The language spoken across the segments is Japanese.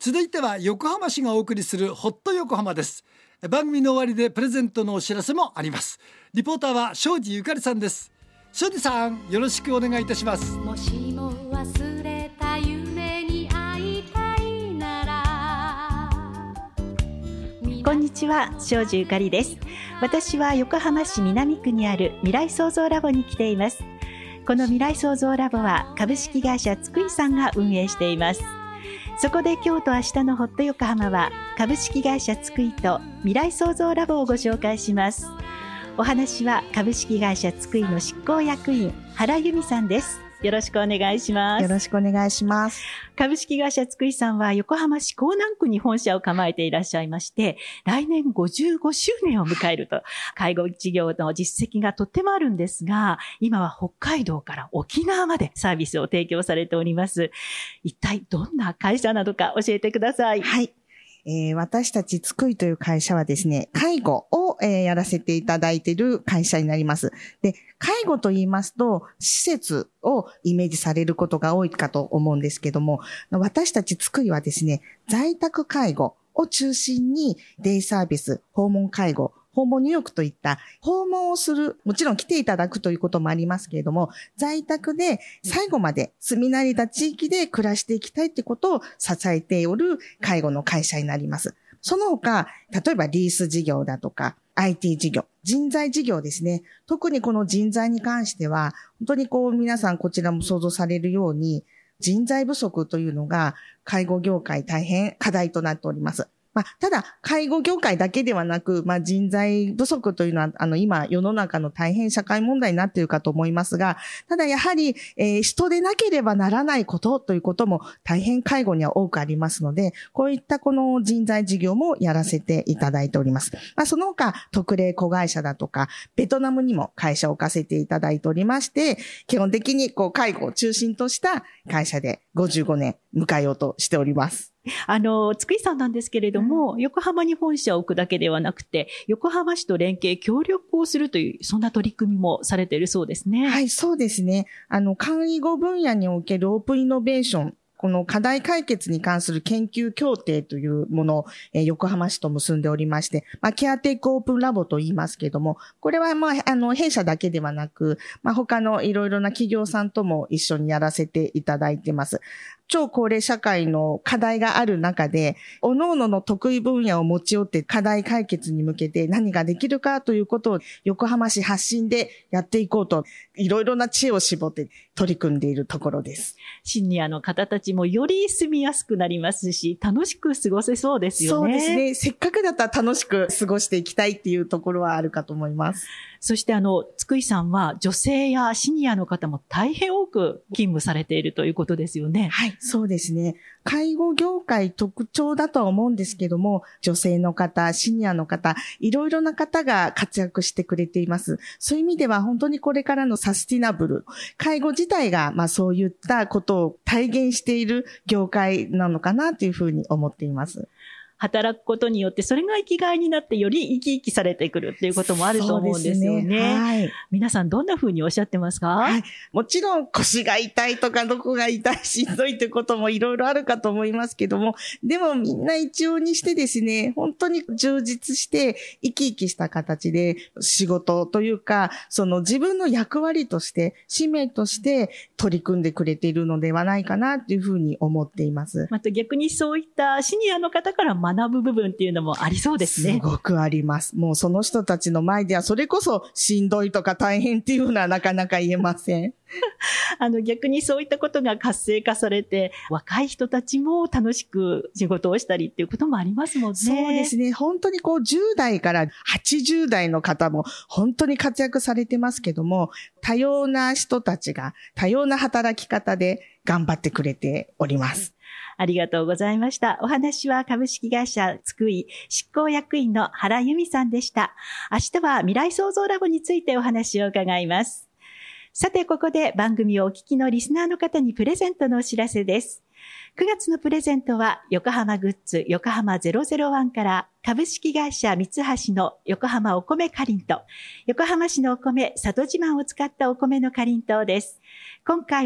続いては横浜市がお送りするホット横浜です。番組の終わりでプレゼントのお知らせもあります。リポーターは庄司ゆかりさんです。庄司さん、よろしくお願いいたします。 もしも忘れた夢に会いたいなら。 こんにちは、庄司ゆかりです。私は横浜市南区にある未来創造ラボに来ています。この未来創造ラボは株式会社つくいさんが運営しています。そこで今日と明日のホット横浜は株式会社つくいと未来創造ラボをご紹介します。お話は株式会社つくいの執行役員原由美さんです。よろしくお願いします。 よろしくお願いします。 株式会社つくいさんは横浜市港南区に本社を構えていらっしゃいまして、来年55周年を迎えると、介護事業の実績がとってもあるんですが、今は北海道から沖縄までサービスを提供されております。一体どんな会社なのか教えてください。 はい。私たちつくいという会社はですね、介護を、やらせていただいている会社になります。で、介護と言いますと、施設をイメージされることが多いかと思うんですけども、私たちつくいはですね、在宅介護を中心にデイサービス、訪問介護、訪問入浴といった訪問をする、もちろん来ていただくということもありますけれども、在宅で最後まで住み慣れた地域で暮らしていきたいってことを支えておる介護の会社になります。その他、例えばリース事業だとか、IT 事業、人材事業ですね。特にこの人材に関しては、本当に皆さんこちらも想像されるように、人材不足というのが介護業界大変課題となっております。ただ、介護業界だけではなく、人材不足というのは、今、世の中の大変社会問題になっているかと思いますが、ただやはり、人でなければならないことということも大変介護には多くありますので、こういったこの人材事業もやらせていただいております。その他、特例子会社だとか、ベトナムにも会社を置かせていただいておりまして、基本的に介護を中心とした会社で55年迎えようとしております。 つくいさんなんですけれども、横浜に本社を置くだけではなくて、横浜市と連携協力をするという、そんな取り組みもされているそうですね。 はい、そうですね。介護分野におけるオープンイノベーション、この課題解決に関する研究協定というものを、横浜市と結んでおりまして、ケアテイクオープンラボと言いますけれども、これは弊社だけではなく、他のいろいろな企業さんとも一緒にやらせていただいてます。超高齢社会の課題がある中で、各々の得意分野を持ち寄って課題解決に向けて何ができるかということを横浜市発信でやっていこうと、いろいろな知恵を絞って取り組んでいるところです。 シニアの方たちもより住みやすくなりますし、楽しく過ごせそうですよね。 そうですね。せっかくだったら楽しく過ごしていきたいっていうところはあるかと思います。 そしてつくいさんは女性やシニアの方も大変多く勤務されているということですよね。 はい、そうですね。介護業界特徴だとは思うんですけども、女性の方、シニアの方、いろいろな方が活躍してくれています。そういう意味では本当にこれからのサスティナブル、介護自体がそういったことを体現している業界なのかなというふうに思っています。 働くことによってそれが生きがいになってより生き生きされてくるっていうこともあると思うんですよね。はい、皆さんどんな風におっしゃってますか？ はい、もちろん腰が痛いとかどこが痛いしんどいということもいろいろあるかと思いますけども、でもみんな一様にしてですね、本当に充実して生き生きした形で仕事というか、その自分の役割として使命として取り組んでくれているのではないかなというふうに思っています。 また逆にそういったシニアの方から学ぶ部分っていうのもありそうですね。 すごくあります。もうその人たちの前ではそれこそしんどいとか大変っていうのはなかなか言えません。 逆にそういったことが活性化されて、若い人たちも楽しく仕事をしたりっていうこともありますもんね。 そうですね。本当に10代から80代の方も本当に活躍されてますけども、多様な人たちが多様な働き方で頑張ってくれております。 ありがとうございました。お話は株式会社つくい執行役員の原由美さんでした。明日は未来創造ラボについてお話を伺います。さて、ここで番組をお聞きのリスナーの方にプレゼントのお知らせです。9月のプレゼントは横浜グッズ横浜001から株式会社三橋の横浜お米かりんとう、横浜市のお米里自慢を使ったお米のかりんとうです。今回は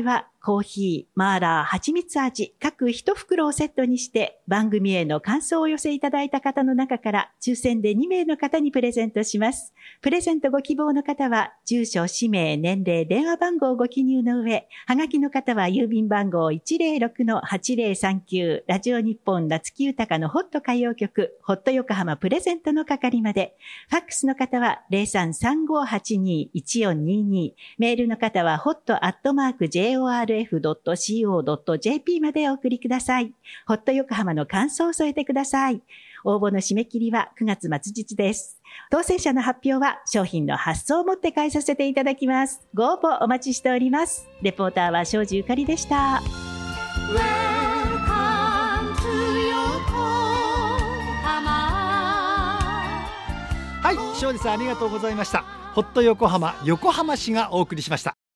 コーヒー、マーラー、蜂蜜味、各1袋をセットにして番組への感想をお寄せいただいた方の中から抽選で2名の方にプレゼントします。プレゼントご希望の方は住所、氏名、年齢、電話番号をご記入の上、はがきの方は郵便番号 106-8039 ラジオ日本夏木豊のホット歌謡曲ホット横浜プレゼントの係まで、ファックスの方は 0335821422、メールの方はhot@jorf.co.jp までお送りください。ホット横浜の感想を添えてください。応募の締め切りは9月末日です。当選者の発表は商品の発送をもって返させていただきます。ご応募お待ちしております。レポーターは庄司ゆかりでした。 はい、庄司さんありがとうございました。ホット横浜、横浜市がお送りしました。